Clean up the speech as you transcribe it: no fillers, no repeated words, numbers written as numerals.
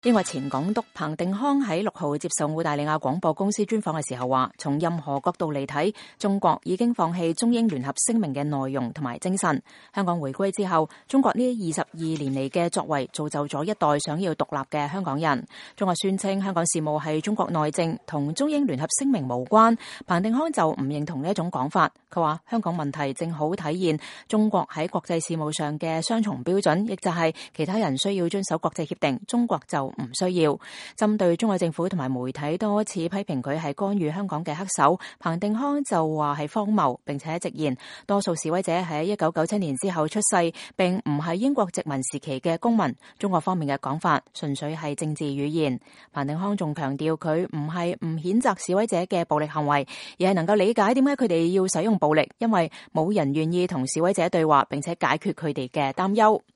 英國前港督彭定康喺6號接受澳大利亞廣播公司專訪嘅時候話，從任何角度嚟睇，中國已經放棄中英聯合聲明嘅內容同埋精神。香港回歸之後，中國呢22年嚟嘅作為造就咗一代想要獨立嘅香港人。中國宣稱香港事務係中國內政，同中英聯合聲明無關。彭定康就唔認同呢一種講法，佢話香港問題正好體現中國喺國際事務上嘅雙重標準，亦就係其他人需要遵守國際協定，中國就唔需要。針對中國政府同埋媒體多次批評佢係干預香港嘅黑手，彭定康就話係荒謬，並且直言多數示威者喺1997年之後出世，並唔係英國殖民時期嘅公民。中國方面嘅講法純粹係政治語言。彭定康仲強調佢唔係唔譴責示威者嘅暴力行為，而係能夠理解點解佢哋要使用暴力，因為冇人願意同示威者對話，並且解決佢哋嘅擔憂。